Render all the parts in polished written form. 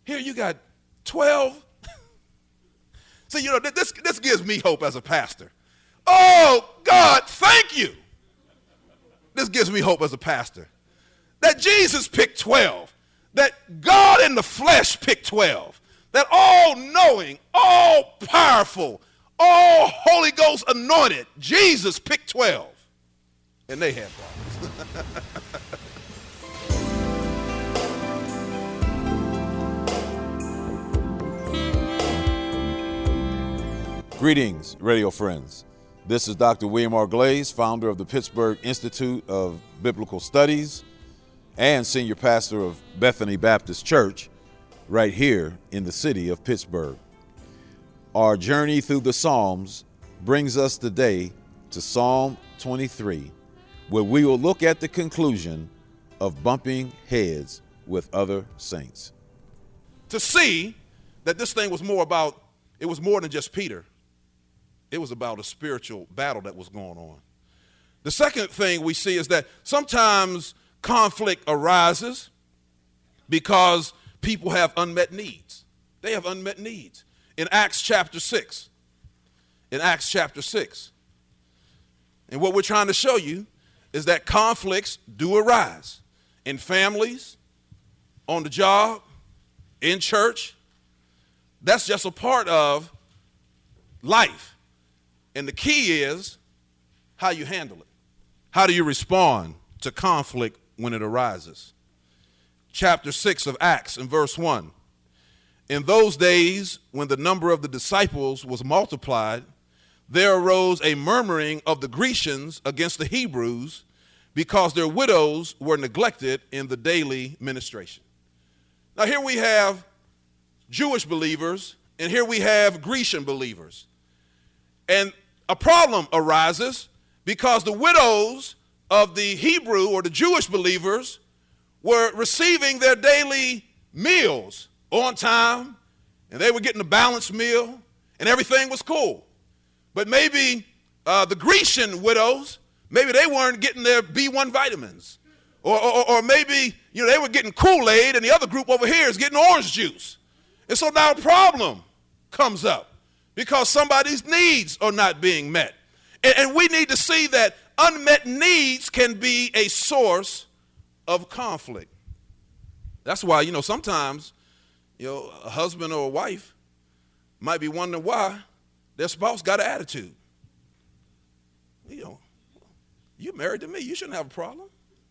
Here you got 12. So, this gives me hope as a pastor. Oh, God, thank you. This gives me hope as a pastor. That Jesus picked 12. That God in the flesh picked 12. That all-knowing, all-powerful, all Holy Ghost anointed Jesus picked 12. And they had problems. Greetings, radio friends. This is Dr. William R. Glaze, founder of the Pittsburgh Institute of Biblical Studies and senior pastor of Bethany Baptist Church right here in the city of Pittsburgh. Our journey through the Psalms brings us today to Psalm 23, where we will look at the conclusion of bumping heads with other saints. To see that this thing was more than just Peter. It was about a spiritual battle that was going on. The second thing we see is that sometimes conflict arises because people have unmet needs. They have unmet needs. In Acts chapter 6. And what we're trying to show you is that conflicts do arise in families, on the job, in church. That's just a part of life. And the key is how you handle it. How do you respond to conflict when it arises? Chapter 6 of Acts and verse 1. In those days, when the number of the disciples was multiplied, there arose a murmuring of the Grecians against the Hebrews because their widows were neglected in the daily ministration. Now here we have Jewish believers and here we have Grecian believers. And a problem arises because the widows of the Hebrew or the Jewish believers were receiving their daily meals on time, and they were getting a balanced meal, and everything was cool. But maybe the Grecian widows, maybe they weren't getting their B1 vitamins, or maybe they were getting Kool-Aid, and the other group over here is getting orange juice. And so now a problem comes up because somebody's needs are not being met. And we need to see that unmet needs can be a source of conflict. That's why, sometimes, a husband or a wife might be wondering why their spouse got an attitude. You married to me, you shouldn't have a problem.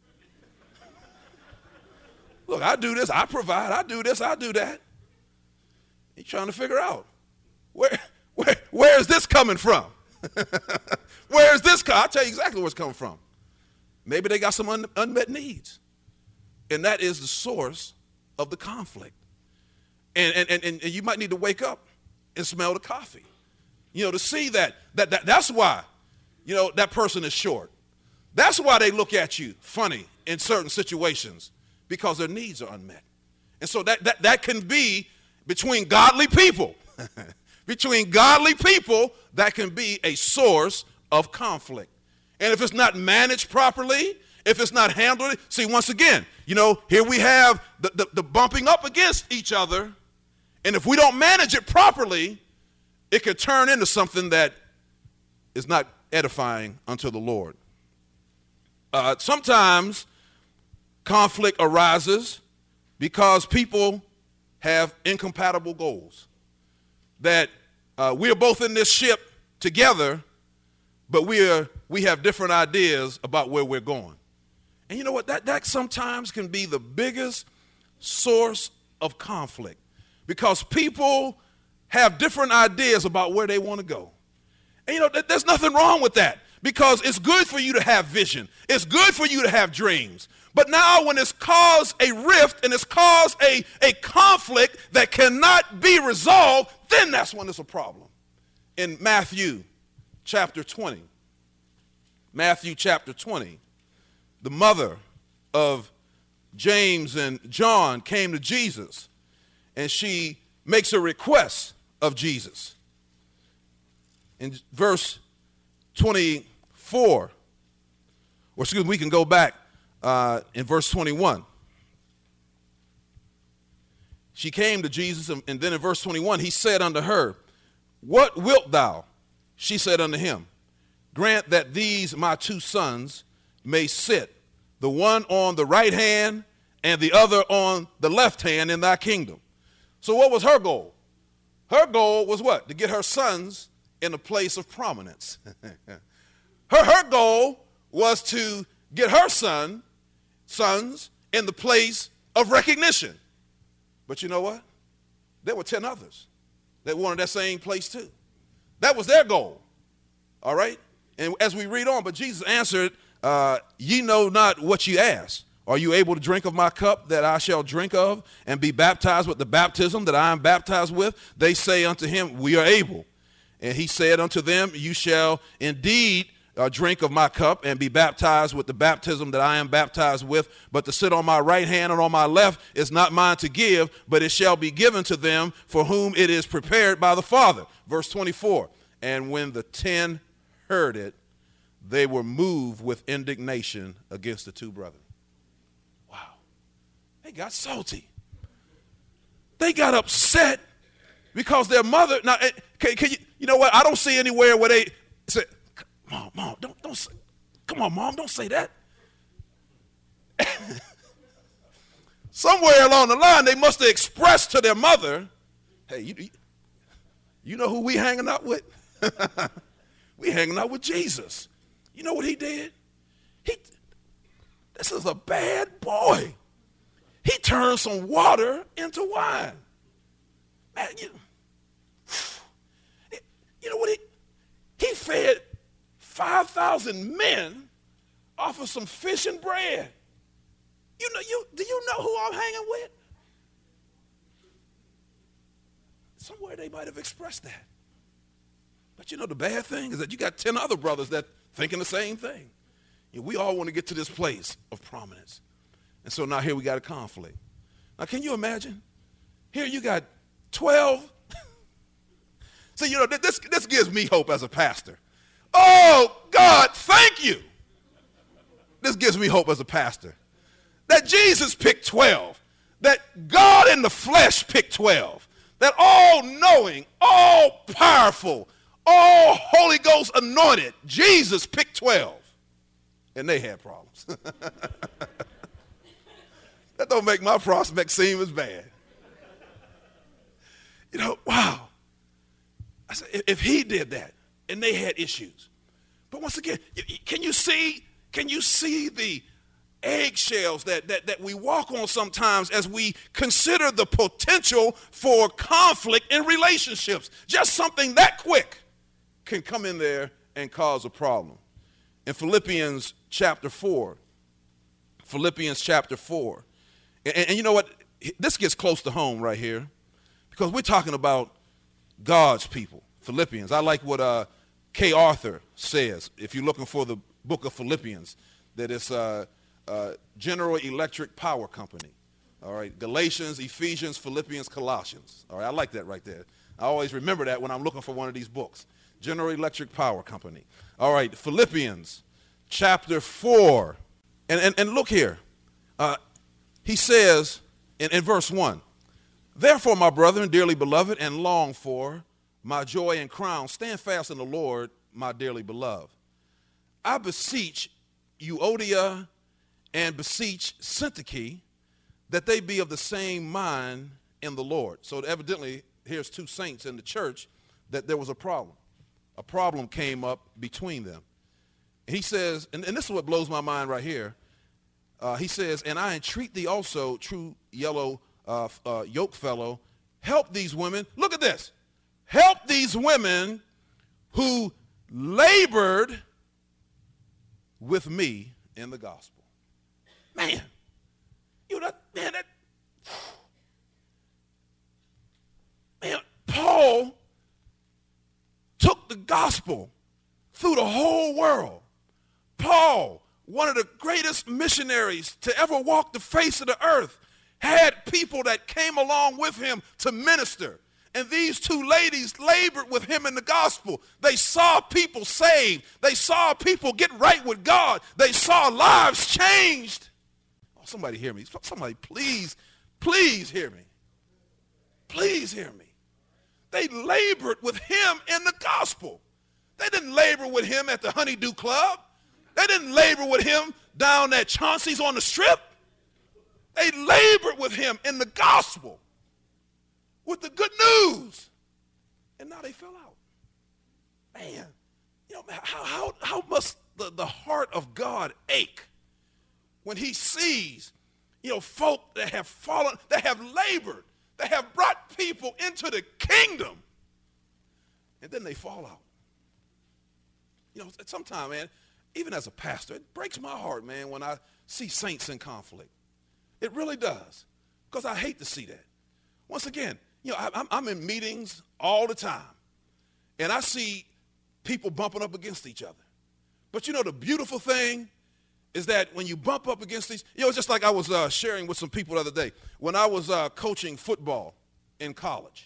Look, I do this, I provide, I do this, I do that. You're trying to figure out where is this coming from? Where is this? I'll tell you exactly where it's coming from. Maybe they got some unmet needs. And that is the source of the conflict. And you might need to wake up and smell the coffee. To see that's why, that person is short. That's why they look at you funny in certain situations, because their needs are unmet. And so that can be between godly people. Between godly people, that can be a source of conflict. And if it's not managed properly, if it's not handled, see, once again, here we have the bumping up against each other. And if we don't manage it properly, it could turn into something that is not edifying unto the Lord. Sometimes conflict arises because people have incompatible goals. That we are both in this ship together, but we have different ideas about where we're going. And you know what? That sometimes can be the biggest source of conflict, because people have different ideas about where they want to go. And there's nothing wrong with that, because it's good for you to have vision. It's good for you to have dreams. But now when it's caused a rift and it's caused a conflict that cannot be resolved, then that's when it's a problem. In Matthew chapter 20, the mother of James and John came to Jesus, and she makes a request of Jesus. In verse 24, we can go back in verse 21. she came to Jesus, and then in verse 21, he said unto her, what wilt thou? She said unto him, grant that these my two sons may sit, the one on the right hand and the other on the left hand in thy kingdom. So what was her goal? Her goal was what? To get her sons in a place of prominence. her goal was to get her sons in the place of recognition. But you know what? There were 10 others that wanted that same place too. That was their goal. All right? And as we read on, but Jesus answered, ye know not what ye ask. Are you able to drink of my cup that I shall drink of, and be baptized with the baptism that I am baptized with? They say unto him, we are able. And he said unto them, you shall indeed drink of my cup and be baptized with the baptism that I am baptized with. But to sit on my right hand and on my left is not mine to give, but it shall be given to them for whom it is prepared by the Father. Verse 24, and when the 10 heard it, they were moved with indignation against the two brothers. Wow. They got salty. They got upset because their mother, now, can you know what? I don't see anywhere where they say, Mom, don't say, come on, Mom, don't say that. Somewhere along the line, they must have expressed to their mother, hey, you know who we hanging out with? We hanging out with Jesus. You know what he did? This is a bad boy. He turned some water into wine. Man, you know what he fed 5,000 men off of some fish and bread. Do you know who I'm hanging with? Somewhere they might have expressed that. But you know the bad thing is that you got 10 other brothers that thinking the same thing. We all want to get to this place of prominence. And so now here we got a conflict. Now can you imagine? Here you got 12. So you know this gives me hope as a pastor. Oh God, thank you. This gives me hope as a pastor. That Jesus picked 12. That God in the flesh picked 12. That all-knowing, all-powerful, all Holy Ghost anointed Jesus picked 12. And they had problems. That don't make my prospect seem as bad. You know, wow. I said, if he did that, and they had issues. But once again, can you see the eggshells that we walk on sometimes as we consider the potential for conflict in relationships? Just something that quick can come in there and cause a problem. In Philippians chapter 4, and you know what? This gets close to home right here because we're talking about God's people, Philippians. I like what K. Arthur says, if you're looking for the book of Philippians, that it's General Electric Power Company. All right, Galatians, Ephesians, Philippians, Colossians. All right, I like that right there. I always remember that when I'm looking for one of these books. General Electric Power Company. All right, Philippians chapter 4. And look here. He says in verse 1, therefore, my brethren, dearly beloved and longed for, my joy and crown, stand fast in the Lord, my dearly beloved. I beseech Euodia and beseech Syntyche that they be of the same mind in the Lord. So evidently, here's two saints in the church that there was a problem. A problem came up between them. He says, and this is what blows my mind right here. He says, and I entreat thee also, true yellow yoke fellow, help these women. Look at this. Help these women who labored with me in the gospel. Man, Paul took the gospel through the whole world. Paul, one of the greatest missionaries to ever walk the face of the earth, had people that came along with him to minister. And these two ladies labored with him in the gospel. They saw people saved. They saw people get right with God. They saw lives changed. Oh, somebody hear me. Somebody please hear me. Please hear me. They labored with him in the gospel. They didn't labor with him at the Honeydew Club. They didn't labor with him down at Chauncey's on the Strip. They labored with him in the gospel, with the good news. And now they fell out. Man, you know, how must the heart of God ache when he sees, you know, folk that have fallen, that have labored, that have brought people into the kingdom, and then they fall out. You know, sometimes, man, even as a pastor, it breaks my heart, man, when I see saints in conflict. It really does, because I hate to see that. Once again, you know, I'm in meetings all the time, and I see people bumping up against each other. But you know, the beautiful thing is that when you bump up against these, you know, it's just like I was sharing with some people the other day. When I was coaching football in college,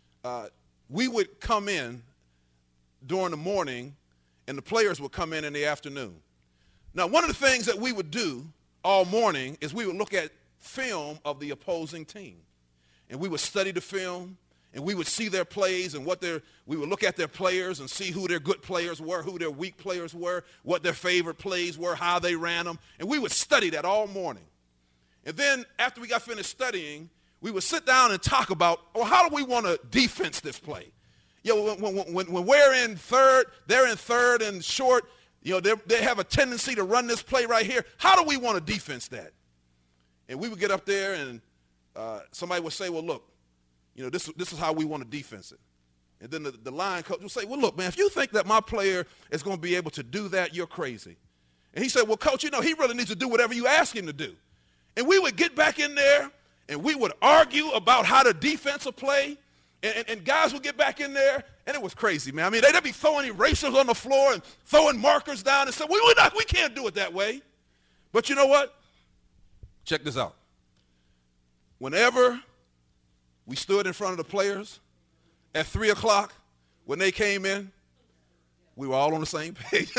we would come in during the morning, and the players would come in the afternoon. Now, one of the things that we would do all morning is we would look at film of the opposing team. And we would study the film, and we would see their plays and we would look at their players and see who their good players were, who their weak players were, what their favorite plays were, how they ran them. And we would study that all morning. And then after we got finished studying, we would sit down and talk about, well, how do we want to defense this play? You know, when we're in third, they're in third and short, you know, they have a tendency to run this play right here. How do we want to defense that? And we would get up there and somebody would say, well, look, you know, this is how we want to defense it. And then the line coach would say, well, look, man, if you think that my player is going to be able to do that, you're crazy. And he said, well, coach, you know, he really needs to do whatever you ask him to do. And we would get back in there, and we would argue about how to defense a play. And guys would get back in there, and it was crazy, man. I mean, they'd be throwing erasers on the floor and throwing markers down and saying, we can't do it that way. But you know what? Check this out. Whenever we stood in front of the players at 3 o'clock when they came in, we were all on the same page.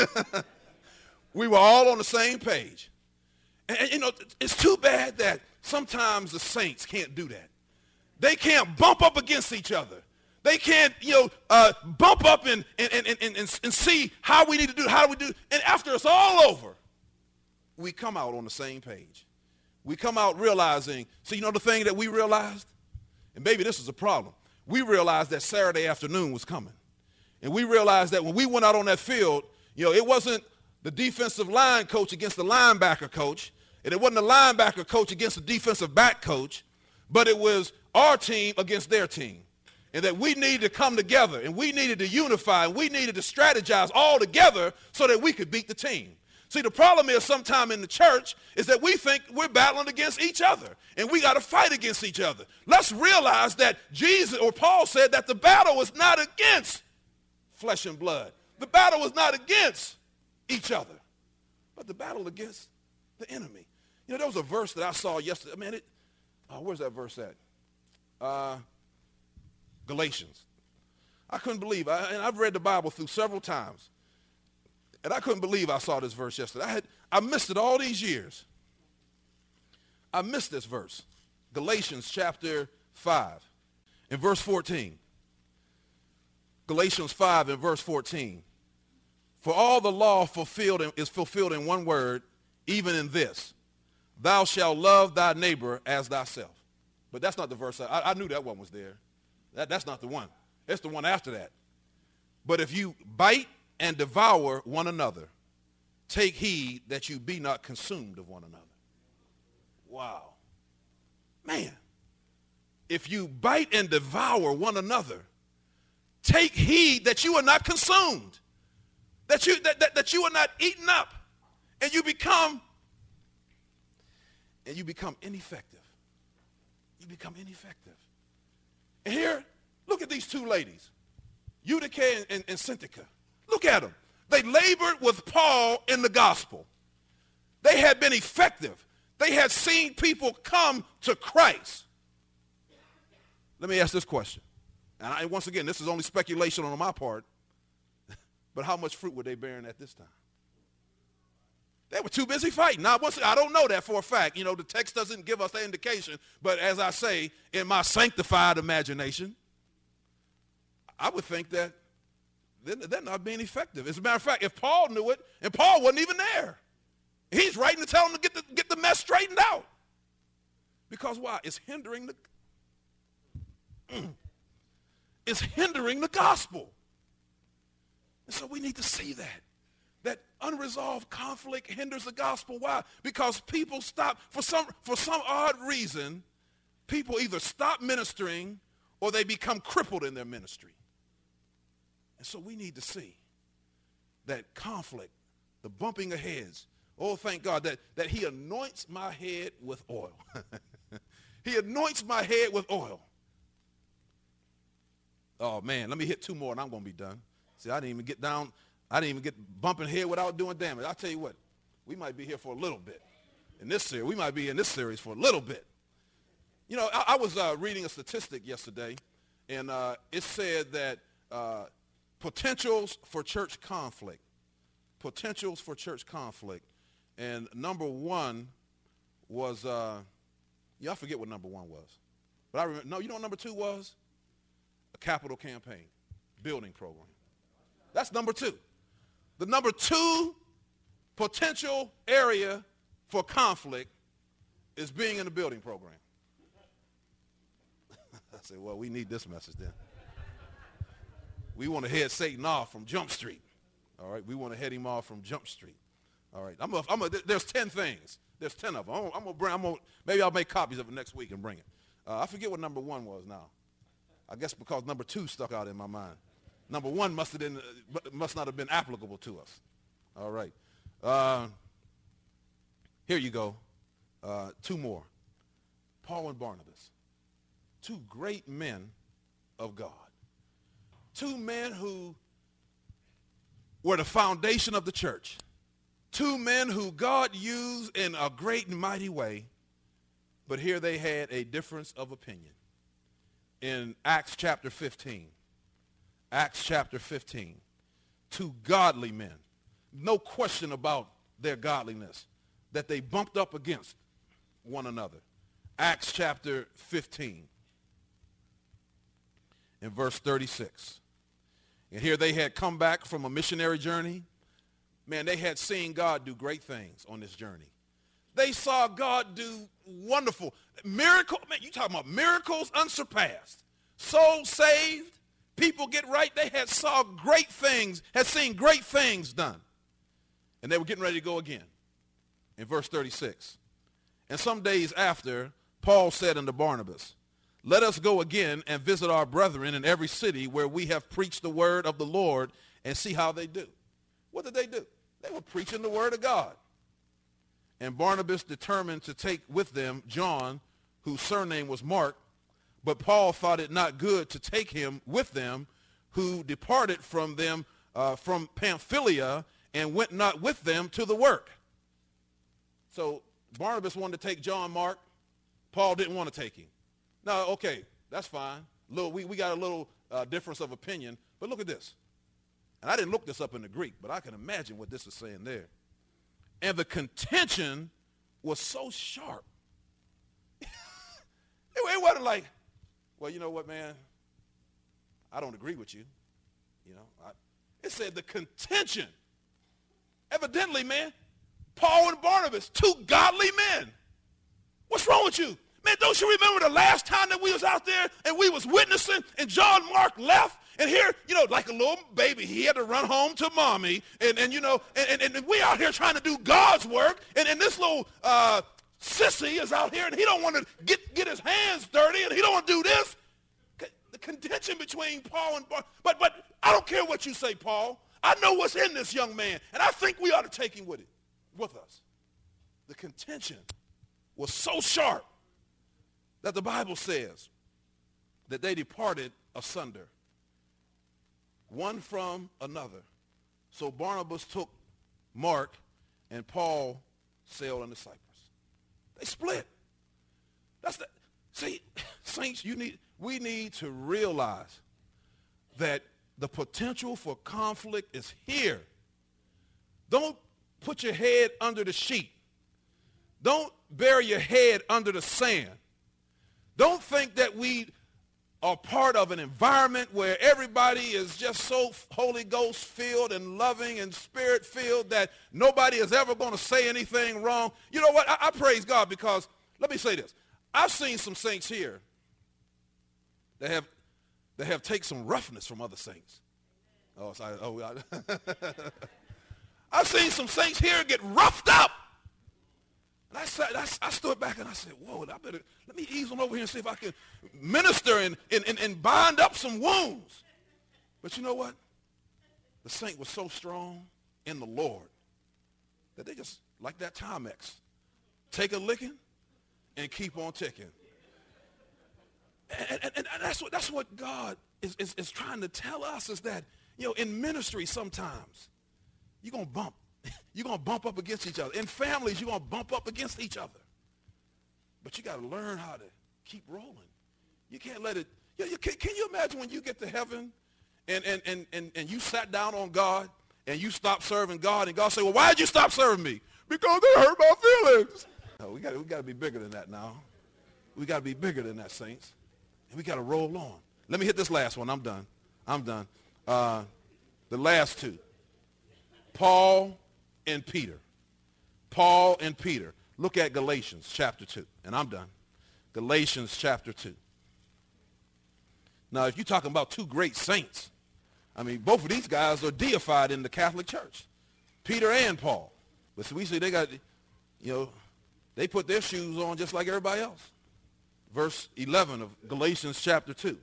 We were all on the same page. And, you know, it's too bad that sometimes the saints can't do that. They can't bump up against each other. They can't, you know, bump up and see how we need to do, how do we do. And after it's all over, we come out on the same page. We come out realizing, so you know the thing that we realized? And maybe this is a problem. We realized that Saturday afternoon was coming. And we realized that when we went out on that field, you know, it wasn't the defensive line coach against the linebacker coach, and it wasn't the linebacker coach against the defensive back coach, but it was our team against their team. And that we needed to come together, and we needed to unify, and we needed to strategize all together so that we could beat the team. See, the problem is sometime in the church is that we think we're battling against each other, and we got to fight against each other. Let's realize that Jesus, or Paul said that the battle is not against flesh and blood. The battle is not against each other, but the battle against the enemy. You know, there was a verse that I saw yesterday. Man, where's that verse at? Galatians. I couldn't believe, and I've read the Bible through several times, and I couldn't believe I saw this verse yesterday. I missed it all these years. I missed this verse. Galatians chapter 5 and verse 14. Galatians 5 and verse 14. For all the law is fulfilled in one word, even in this, thou shalt love thy neighbor as thyself. But that's not the verse. I knew that one was there. That's not the one. It's the one after that. But if you bite and devour one another, take heed that you be not consumed of one another. Wow. Man, if you bite and devour one another, take heed that you are not consumed, that you are not eaten up, and you become ineffective. You become ineffective. And here, look at these two ladies, Eutyche and Syntyche. Look at them. They labored with Paul in the gospel. They had been effective. They had seen people come to Christ. Let me ask this question. And once again, this is only speculation on my part, but how much fruit were they bearing at this time? They were too busy fighting. Now, I don't know that for a fact. You know, the text doesn't give us that indication. But as I say, in my sanctified imagination, I would think that they're not being effective. As a matter of fact, if Paul knew it, and Paul wasn't even there, he's writing to tell them to get the mess straightened out. Because why? It's hindering the gospel. And so we need to see that unresolved conflict hinders the gospel. Why? Because people stop, for some odd reason, people either stop ministering or they become crippled in their ministry. And so we need to see that conflict, the bumping of heads. Oh, thank God that he anoints my head with oil. He anoints my head with oil. Oh, man, let me hit two more and I'm going to be done. See, I didn't even get bumping head without doing damage. I'll tell you what, we might be here for a little bit. In this series, we might be in this series for a little bit. You know, I was reading a statistic yesterday, and it said that potentials for church conflict. Potentials for church conflict. And number one was, I forget what number one was. But I remember, no, you know what number two was? A capital campaign, building program. That's number two. The number two potential area for conflict is being in the building program. I said, well, we need this message then. We want to head Satan off from Jump Street. All right, we want to head him off from Jump Street. All right, there's 10 things. There's 10 of them. Maybe I'll make copies of it next week and bring it. I forget what number one was now. I guess because number two stuck out in my mind. Number one must not have been applicable to us. All right. Here you go. Two more. Paul and Barnabas. Two great men of God. Two men who were the foundation of the church. Two men who God used in a great and mighty way, but here they had a difference of opinion. In Acts chapter 15, Acts chapter 15, two godly men, no question about their godliness, that they bumped up against one another. Acts chapter 15, in verse 36. And here they had come back from a missionary journey. Man, they had seen God do great things on this journey. They saw God do wonderful miracles. Man, you talking about miracles unsurpassed. Souls saved, people get right. They had saw great things, had seen great things done. And they were getting ready to go again. In verse 36. And some days after, Paul said unto Barnabas, let us go again and visit our brethren in every city where we have preached the word of the Lord and see how they do. What did they do? They were preaching the word of God. And Barnabas determined to take with them John, whose surname was Mark, but Paul thought it not good to take him with them, who departed from them from Pamphylia and went not with them to the work. So Barnabas wanted to take John Mark. Paul didn't want to take him. Now, okay, that's fine. We got a little difference of opinion, but look at this. And I didn't look this up in the Greek, but I can imagine what this is saying there. And the contention was so sharp. It wasn't like, well, you know what, man? I don't agree with you. You know, it said the contention. Evidently, man, Paul and Barnabas, two godly men. What's wrong with you? Man, don't you remember the last time that we was out there and we was witnessing and John Mark left? And here, you know, like a little baby, he had to run home to mommy. And you know, and we out here trying to do God's work. And this little sissy is out here and he don't want to get his hands dirty and he don't want to do this. The contention between Paul and Barnabas. But I don't care what you say, Paul. I know what's in this young man. And I think we ought to take him with us. The contention was so sharp that the Bible says that they departed asunder, one from another. So Barnabas took Mark and Paul sailed unto Cyprus. They split. See, saints, we need to realize that the potential for conflict is here. Don't put your head under the sheet. Don't bury your head under the sand. Don't think that we are part of an environment where everybody is just so Holy Ghost filled and loving and spirit filled that nobody is ever going to say anything wrong. You know what? I praise God because, let me say this. I've seen some saints here that have taken some roughness from other saints. Oh, sorry. I've seen some saints here get roughed up. And I stood back and I said, whoa, let me ease on over here and see if I can minister and bind up some wounds. But you know what? The saint was so strong in the Lord that they just, like that Timex, take a licking and keep on ticking. And that's what God is trying to tell us, is that, you know, in ministry sometimes you're going to bump. You're going to bump up against each other. In families, you're going to bump up against each other. But you got to learn how to keep rolling. You can't let it. Can you imagine when you get to heaven and you sat down on God and you stopped serving God and God said, well, why did you stop serving me? Because they hurt my feelings. No, we got to be bigger than that now. We got to be bigger than that, saints. And we got to roll on. Let me hit this last one. I'm done. The last two. Paul and Peter. Paul and Peter. Look at Galatians chapter 2. And I'm done. Galatians chapter 2. Now, if you're talking about two great saints, I mean, both of these guys are deified in the Catholic Church. Peter and Paul. But we see they got, they put their shoes on just like everybody else. Verse 11 of Galatians chapter 2.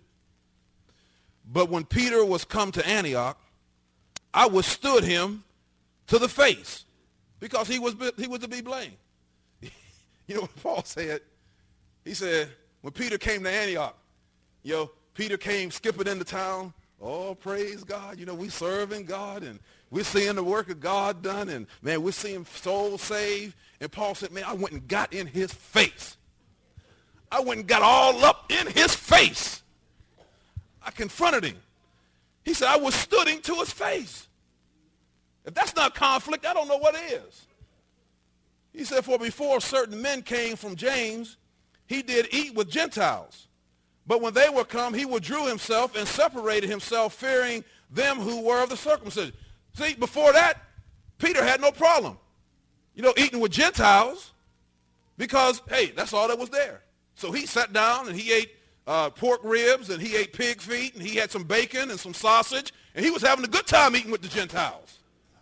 But when Peter was come to Antioch, I withstood him to the face, because he was to be blamed. You know what Paul said? He said, when Peter came to Antioch, Peter came skipping into town. Oh, praise God. We serving God, and we're seeing the work of God done, and, man, we're seeing souls saved. And Paul said, man, I went and got in his face. I went and got all up in his face. I confronted him. He said, I withstood him to his face. If that's not conflict, I don't know what is. He said, for before certain men came from James, he did eat with Gentiles. But when they were come, he withdrew himself and separated himself, fearing them who were of the circumcision. See, before that, Peter had no problem, eating with Gentiles, because, hey, that's all that was there. So he sat down and he ate pork ribs, and he ate pig feet, and he had some bacon and some sausage, and he was having a good time eating with the Gentiles.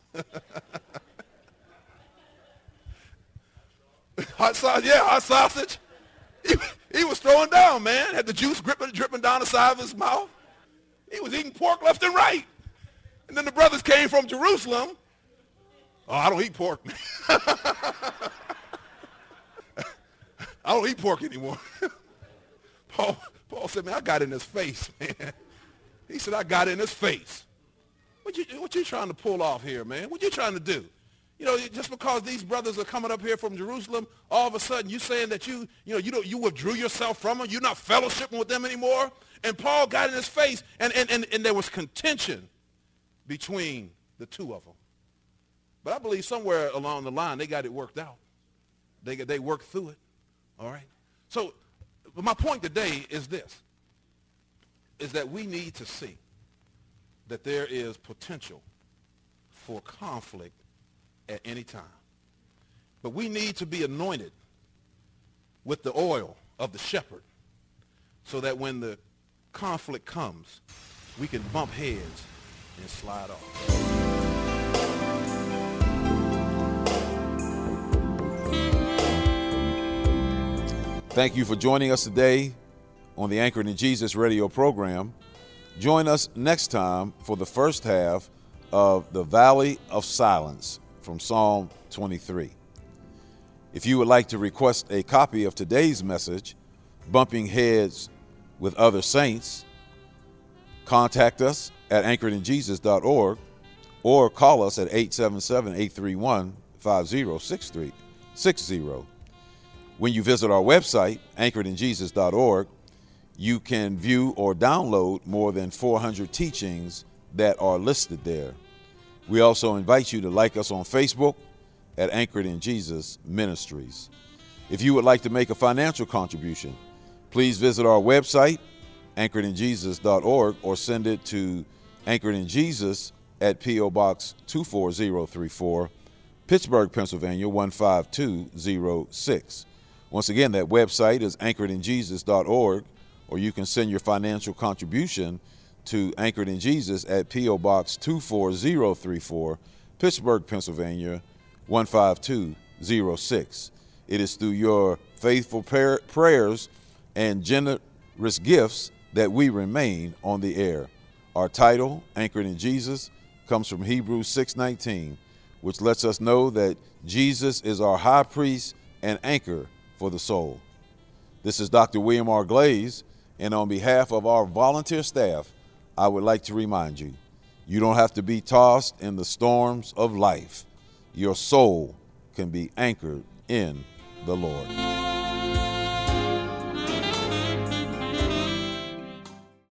Hot sausage. He was throwing down, man. Had the juice dripping down the side of his mouth. He was eating pork left and right. And then the brothers came from Jerusalem. Oh, I don't eat pork, man. I don't eat pork anymore. Paul said, man, I got in his face, man. He said, I got in his face. What you trying to pull off here, man? What you trying to do? Just because these brothers are coming up here from Jerusalem, all of a sudden you saying that you withdrew yourself from them. You're not fellowshipping with them anymore. And Paul got in his face, and there was contention between the two of them. But I believe somewhere along the line they got it worked out. They worked through it. All right. So my point today is this: is that we need to see that there is potential for conflict at any time. But we need to be anointed with the oil of the shepherd, so that when the conflict comes, we can bump heads and slide off. Thank you for joining us today on the Anchored in Jesus radio program. Join us next time for the first half of The Valley of Silence from Psalm 23. If you would like to request a copy of today's message, Bumping Heads with Other Saints, contact us at anchoredinjesus.org or call us at 877-831-5060. When you visit our website, anchoredinjesus.org, you can view or download more than 400 teachings that are listed there. We also invite you to like us on Facebook at Anchored in Jesus Ministries. If you would like to make a financial contribution, please visit our website, anchoredinjesus.org, or send it to Anchored in Jesus at P.O. Box 24034, Pittsburgh, Pennsylvania 15206. Once again, that website is anchoredinjesus.org, or you can send your financial contribution to Anchored in Jesus at P.O. Box 24034, Pittsburgh, Pennsylvania 15206. It is through your faithful prayers and generous gifts that we remain on the air. Our title, Anchored in Jesus, comes from Hebrews 6:19, which lets us know that Jesus is our high priest and anchor for the soul. This is Dr. William R. Glaze, and on behalf of our volunteer staff, I would like to remind you, you don't have to be tossed in the storms of life. Your soul can be anchored in the Lord.